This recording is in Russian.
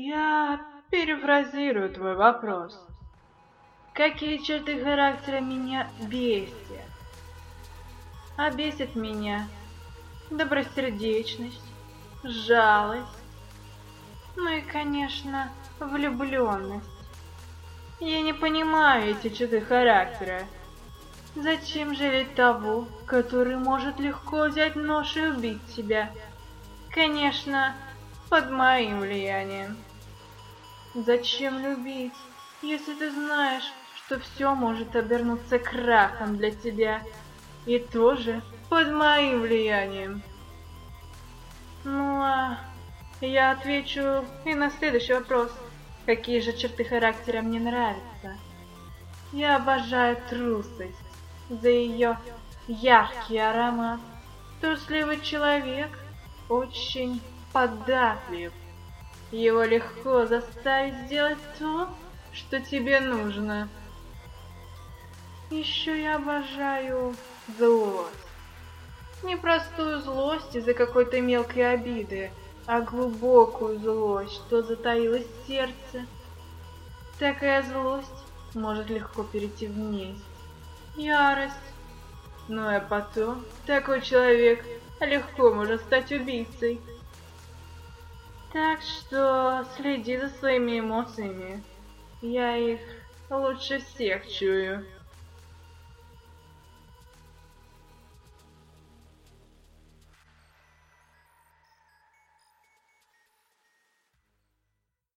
Я перефразирую твой вопрос. Какие черты характера меня бесят? А бесит меня добросердечность, жалость, ну и, конечно, влюбленность. Я не понимаю эти черты характера. Зачем жалеть того, который может легко взять нож и убить тебя? Конечно, под моим влиянием. Зачем любить, если ты знаешь, что все может обернуться крахом для тебя, и тоже под моим влиянием? Ну а я отвечу и на следующий вопрос. Какие же черты характера мне нравятся? Я обожаю трусость за ее яркий аромат. Трусливый человек очень податлив. Его легко заставить сделать то, что тебе нужно. Еще я обожаю злость. Не простую злость из-за какой-то мелкой обиды, а глубокую злость, что затаилась в сердце. Такая злость может легко перейти в месть, ярость. Ну а потом такой человек легко может стать убийцей. Так что следи за своими эмоциями. Я их лучше всех чую.